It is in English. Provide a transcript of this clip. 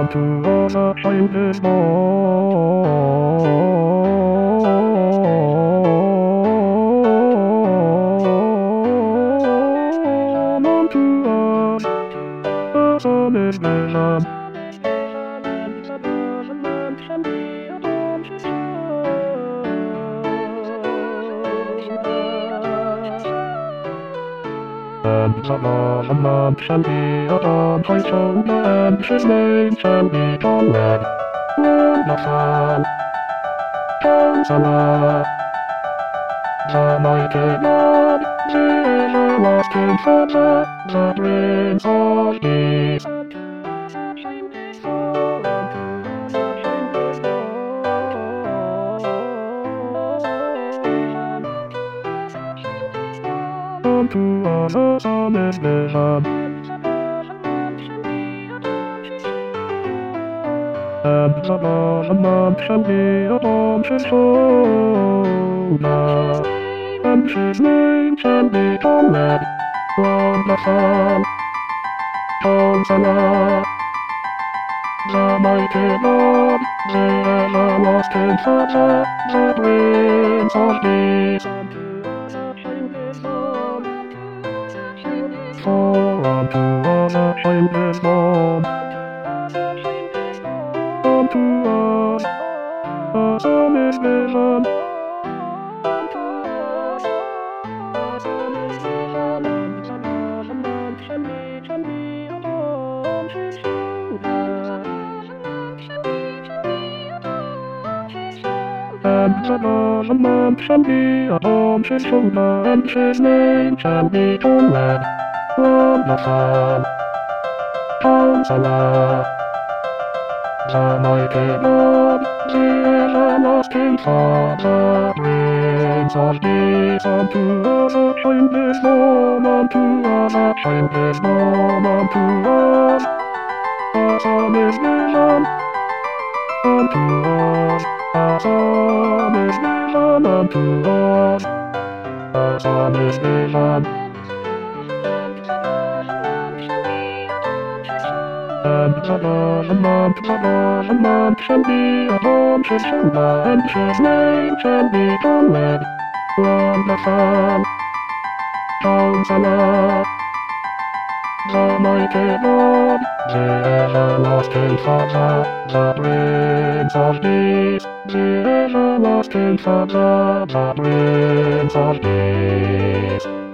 on to us a shine this morn. On to us, the sun is risen. And the man shall be upon his shoulder, and his name shall be called Wonderful Counselor. The mighty God, the everlasting Father, the Prince of Peace. Unto us a son is risen, and the man shall be upon his shoulder, and his name shall be called Wonderful Counselor. The mighty God, the everlasting Father, the Prince of Peace. For unto us a child is born, unto us a son is given, and the man shall be upon his shoulder, and his name shall be called Wonderful Counselor. The mighty God, the everlasting Father, Prince of Peace. Unto us a child is born, unto us a child is born, unto us a son is given, unto us a son is given, unto us a son is given. And the man shall be upon his shoulder, and his name shall be called Wonderful Counselor. The mighty God, the everlasting Father, the Prince of Peace, the everlasting Father, the Prince of Peace.